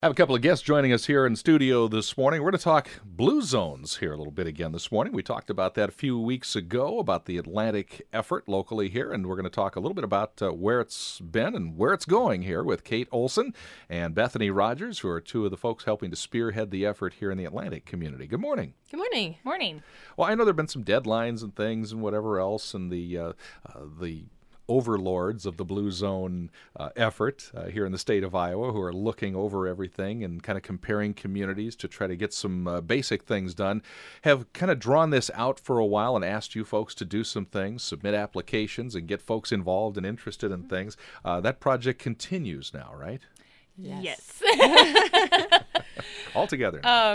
I have a couple of guests joining us here in studio this morning. We're going to talk Blue Zones here a little bit again this morning. We talked about that a few weeks ago, about the Atlantic effort locally here, and we're going to talk a little bit about where it's been and where it's going here with Kate Olson and Bethany Rogers, who are two of the folks helping to spearhead the effort here in the Atlantic community. Good morning. Good morning. Morning. Well, I know there have been some deadlines and things and whatever else, and the overlords of the Blue Zone effort here in the state of Iowa, who are looking over everything and kind of comparing communities to try to get some basic things done, have kind of drawn this out for a while and asked you folks to do some things, submit applications, and get folks involved and interested in things. That project continues now, right? Yes. All together.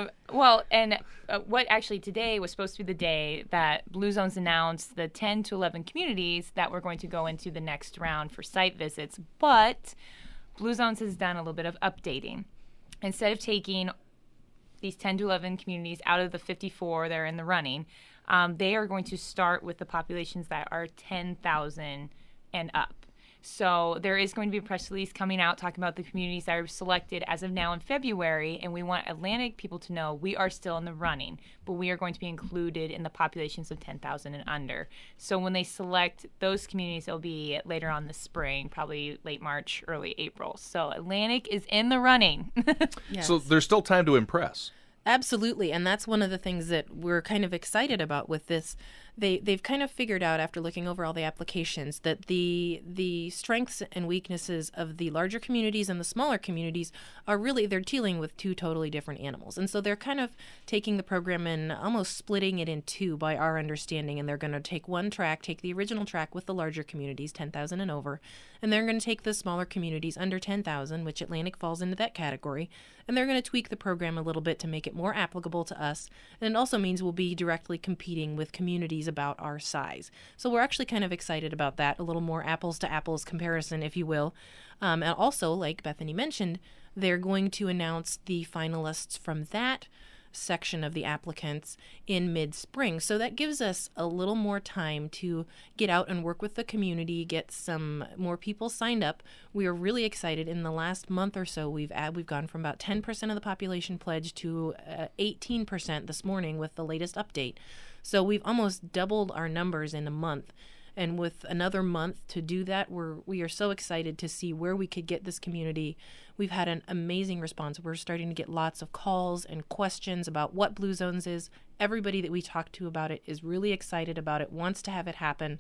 What actually today was supposed to be the day that Blue Zones announced the 10 to 11 communities that were going to go into the next round for site visits. But Blue Zones has done a little bit of updating. Instead of taking these 10 to 11 communities out of the 54 that are in the running, they are going to start with the populations that are 10,000 and up. So there is going to be a press release coming out talking about the communities that are selected as of now in February, and we want Atlantic people to know we are still in the running, but we are going to be included in the populations of 10,000 and under. So when they select those communities, it'll be later on this spring, probably late March, early April. So Atlantic is in the running. Yes. So there's still time to impress. Absolutely, and that's one of the things that we're kind of excited about with this. They've kind of figured out after looking over all the applications that the strengths and weaknesses of the larger communities and the smaller communities are really, they're dealing with two totally different animals. And so they're kind of taking the program and almost splitting it in two by our understanding, and they're going to take one track, take the original track with the larger communities, 10,000 and over, and they're going to take the smaller communities under 10,000, which Atlantic falls into that category, and they're going to tweak the program a little bit to make it more applicable to us. And it also means we'll be directly competing with communities about our size. So we're actually kind of excited about that, a little more apples to apples comparison, if you will. And also, like Bethany mentioned, they're going to announce the finalists from that section of the applicants in mid-spring. So that gives us a little more time to get out and work with the community, get some more people signed up. We are really excited. In the last month or so, we've gone from about 10% of the population pledge to 18% this morning with the latest update. So we've almost doubled our numbers in a month. And with another month to do that, we are so excited to see where we could get this community. We've had an amazing response. We're starting to get lots of calls and questions about what Blue Zones is. Everybody that we talk to about it is really excited about it, wants to have it happen.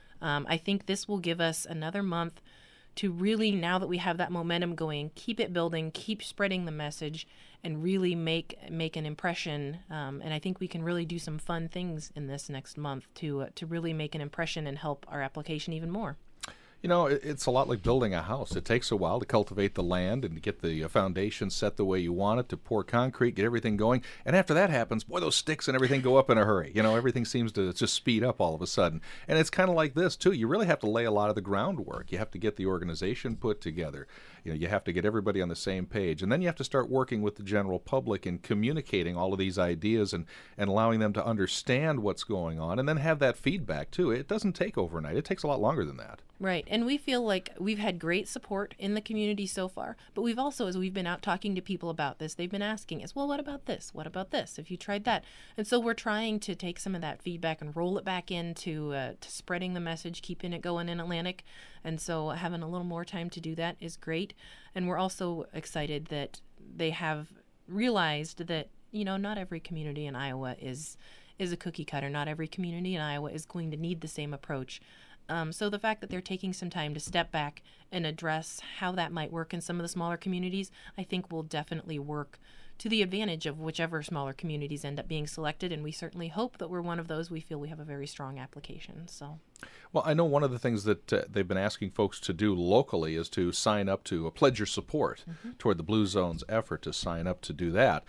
I think this will give us another month to really, now that we have that momentum going, keep it building, keep spreading the message, and really make an impression. And I think we can really do some fun things in this next month to really make an impression and help our application even more. You know, it's a lot like building a house. It takes a while to cultivate the land and to get the foundation set the way you want it, to pour concrete, get everything going. And after that happens, boy, those sticks and everything go up in a hurry. You know, everything seems to just speed up all of a sudden. And it's kind of like this, too. You really have to lay a lot of the groundwork. You have to get the organization put together. You know, you have to get everybody on the same page. And then you have to start working with the general public and communicating all of these ideas and allowing them to understand what's going on and then have that feedback, too. It doesn't take overnight. It takes a lot longer than that. Right. And we feel like we've had great support in the community so far. But we've also, as we've been out talking to people about this, they've been asking us, well, what about this? What about this? Have you tried that? And so we're trying to take some of that feedback and roll it back into to spreading the message, keeping it going in Atlantic. And so having a little more time to do that is great. And we're also excited that they have realized that, you know, not every community in Iowa is a cookie cutter. Not every community in Iowa is going to need the same approach. So the fact that they're taking some time to step back and address how that might work in some of the smaller communities, I think will definitely work to the advantage of whichever smaller communities end up being selected. And we certainly hope that we're one of those. We feel we have a very strong application. So, well, I know one of the things that they've been asking folks to do locally is to sign up to pledge your support toward the Blue Zones effort, to sign up to do that.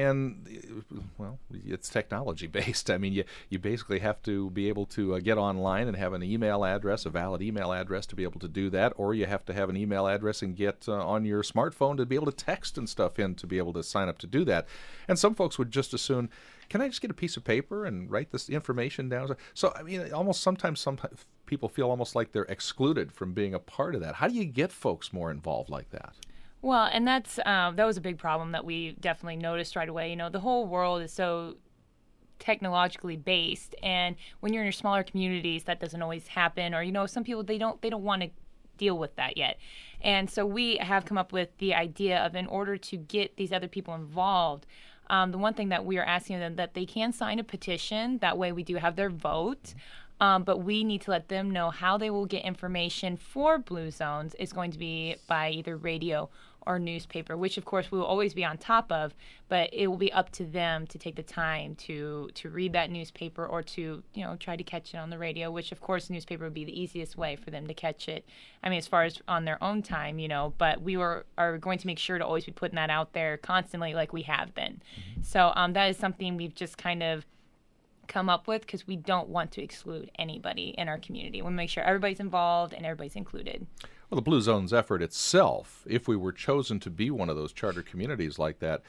And, well, it's technology-based. I mean, you basically have to be able to get online and have an email address, a valid email address to be able to do that, or you have to have an email address and get on your smartphone to be able to text and stuff in to be able to sign up to do that. And some folks would just as soon, can I just get a piece of paper and write this information down? So, I mean, sometimes people feel almost like they're excluded from being a part of that. How do you get folks more involved like that? Well, and that was a big problem that we definitely noticed right away. The whole world is so technologically based, and when you're in your smaller communities, that doesn't always happen. Or some people they don't want to deal with that yet. And so we have come up with the idea of, in order to get these other people involved, the one thing that we are asking them, that they can sign a petition. That way we do have their vote. But we need to let them know how they will get information for Blue Zones is going to be by either radio or newspaper, which of course we will always be on top of, but it will be up to them to take the time to read that newspaper, or to try to catch it on the radio, which of course newspaper would be the easiest way for them to catch it. I mean, as far as on their own time, but we are going to make sure to always be putting that out there constantly, like we have been. So that is something we've just kind of come up with, because we don't want to exclude anybody in our community. We want to make sure everybody's involved and everybody's included. Well, the Blue Zones effort itself, if we were chosen to be one of those charter communities like that,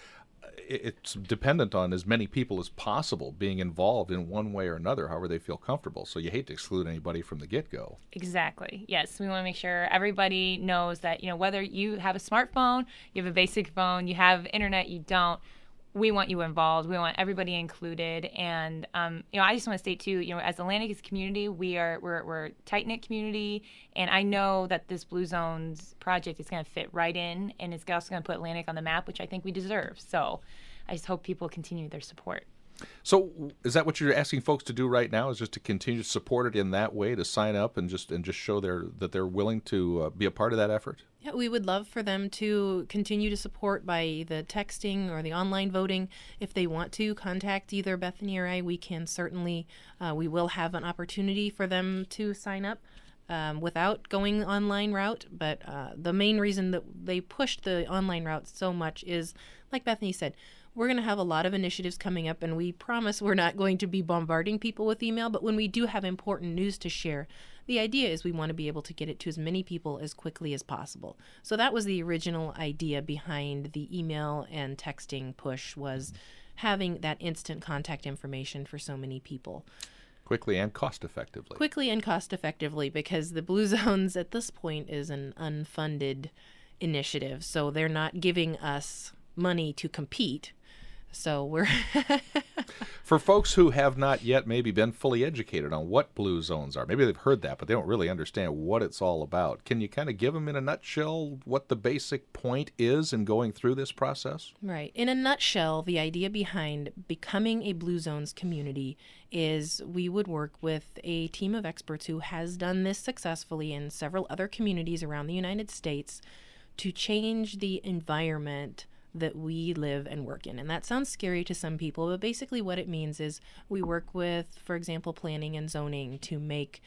it's dependent on as many people as possible being involved in one way or another, however they feel comfortable. So you hate to exclude anybody from the get-go. Exactly. Yes, we want to make sure everybody knows that, whether you have a smartphone, you have a basic phone, you have internet, you don't, we want you involved. We want everybody included. And I just want to state too, as Atlantic is a community, we're a tight-knit community, and I know that this Blue Zones project is going to fit right in, and it's also going to put Atlantic on the map, which I think we deserve. So I just hope people continue their support. So is that what you're asking folks to do right now, is just to continue to support it in that way, to sign up and just show that they're willing to be a part of that effort? Yeah, we would love for them to continue to support by the texting or the online voting. If they want to contact either Bethany or I, we can certainly, we will have an opportunity for them to sign up without going the online route. But the main reason that they pushed the online route so much is, like Bethany said, we're going to have a lot of initiatives coming up, and we promise we're not going to be bombarding people with email. But when we do have important news to share, the idea is we want to be able to get it to as many people as quickly as possible. So that was the original idea behind the email and texting push, was having that instant contact information for so many people. Quickly and cost effectively. Quickly and cost effectively, because the Blue Zones at this point is an unfunded initiative. So they're not giving us money to compete. So we're For folks who have not yet maybe been fully educated on what Blue Zones are, maybe they've heard that, but they don't really understand what it's all about. Can you kind of give them in a nutshell what the basic point is in going through this process? Right. In a nutshell, the idea behind becoming a Blue Zones community is we would work with a team of experts who has done this successfully in several other communities around the United States to change the environment that we live and work in. And that sounds scary to some people, but basically what it means is we work with, for example, planning and zoning to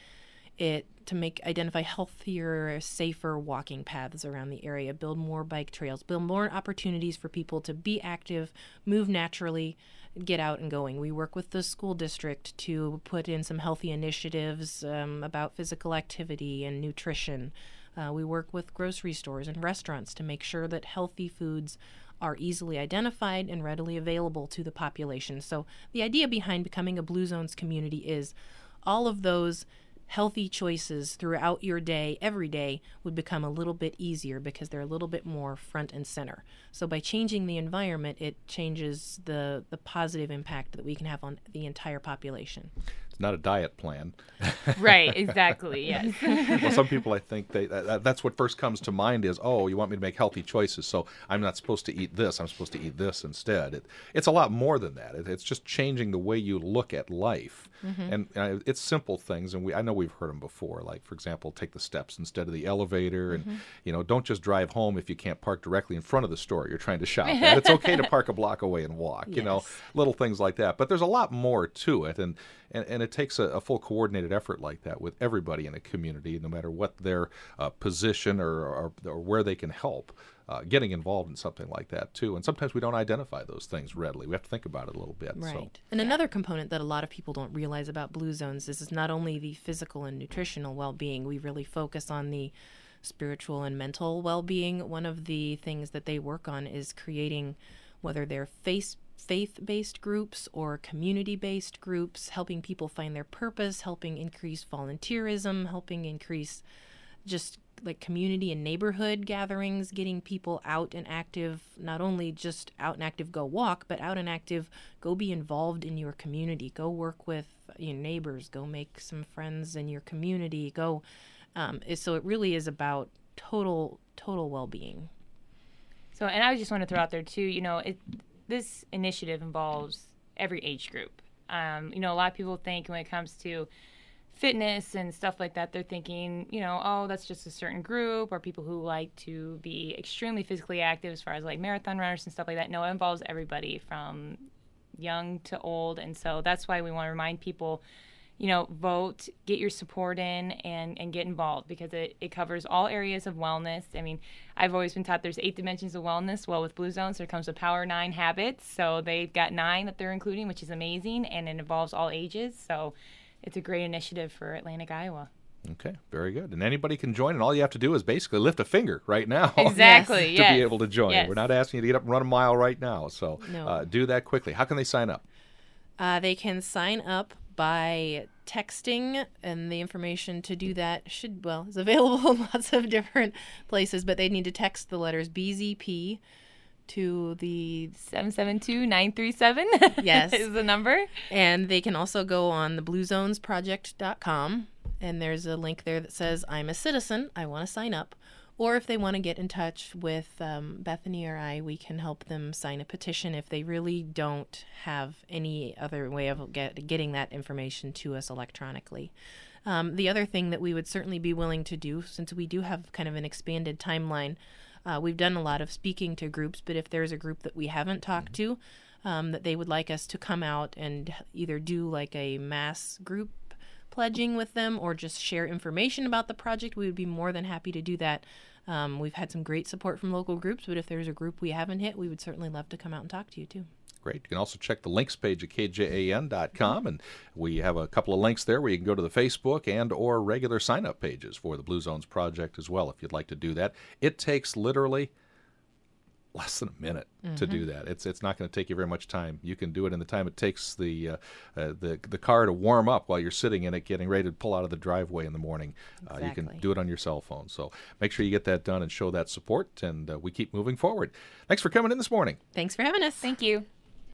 identify healthier, safer walking paths around the area, build more bike trails, build more opportunities for people to be active, move naturally, get out and going. We work with the school district to put in some healthy initiatives about physical activity and nutrition. We work with grocery stores and restaurants to make sure that healthy foods are easily identified and readily available to the population. So the idea behind becoming a Blue Zones community is all of those healthy choices throughout your day, every day, would become a little bit easier because they're a little bit more front and center. So by changing the environment, it changes the positive impact that we can have on the entire population. It's not a diet plan. Right, exactly, yes. Well, some people, I think, that's what first comes to mind is, oh, you want me to make healthy choices, so I'm not supposed to eat this, I'm supposed to eat this instead. It's a lot more than that. It's just changing the way you look at life. Mm-hmm. And it's simple things, and I know we've heard them before, like, for example, take the steps instead of the elevator, and, don't just drive home if you can't park directly in front of the store you're trying to shop at. It's okay to park a block away and walk, Yes. Little things like that. But there's a lot more to it, and it takes a full coordinated effort like that with everybody in a community, no matter what their position or where they can help. Getting involved in something like that, too. And sometimes we don't identify those things readily. We have to think about it a little bit. Right. So. And another component that a lot of people don't realize about Blue Zones is not only the physical and nutritional well-being. We really focus on the spiritual and mental well-being. One of the things that they work on is creating, whether they're faith-based groups or community-based groups, helping people find their purpose, helping increase volunteerism, helping increase just like community and neighborhood gatherings, getting people out and active, not only just out and active go walk, but out and active go be involved in your community, go work with your neighbors, go make some friends in your community, go so it really is about total well-being. So, and I just want to throw out there too, this initiative involves every age group. A lot of people think when it comes to fitness and stuff like that, they're thinking, oh, that's just a certain group, or people who like to be extremely physically active as far as like marathon runners and stuff like that. No, it involves everybody from young to old. And so that's why we want to remind people, vote, get your support in, and get involved, because it covers all areas of wellness. I mean, I've always been taught there's 8 dimensions of wellness. Well, with Blue Zones, there comes the Power 9 habits. So they've got 9 that they're including, which is amazing, and it involves all ages. So it's a great initiative for Atlantic, Iowa. Okay, very good. And anybody can join, and all you have to do is basically lift a finger right now. Exactly, to be able to join. Yes. We're not asking you to get up and run a mile right now, so No. do that quickly. How can they sign up? They can sign up by texting, and the information to do that is available in lots of different places, but they need to text the letters BZP to the 772-937 Yes. is the number. And they can also go on the bluezonesproject.com, and there's a link there that says, I'm a citizen, I want to sign up. Or if they want to get in touch with Bethany or I, we can help them sign a petition if they really don't have any other way of getting that information to us electronically. The other thing that we would certainly be willing to do, since we do have kind of an expanded timeline, we've done a lot of speaking to groups, but if there's a group that we haven't talked to, that they would like us to come out and either do like a mass group pledging with them or just share information about the project, we would be more than happy to do that. We've had some great support from local groups, but if there's a group we haven't hit, we would certainly love to come out and talk to you too. Great. You can also check the links page at kjan.com, and we have a couple of links there where you can go to the Facebook and or regular sign-up pages for the Blue Zones Project as well if you'd like to do that. It takes literally less than a minute to do that. It's not going to take you very much time. You can do it in the time it takes the car to warm up while you're sitting in it, getting ready to pull out of the driveway in the morning. Exactly. You can do it on your cell phone. So make sure you get that done and show that support, and we keep moving forward. Thanks for coming in this morning. Thanks for having us. Thank you.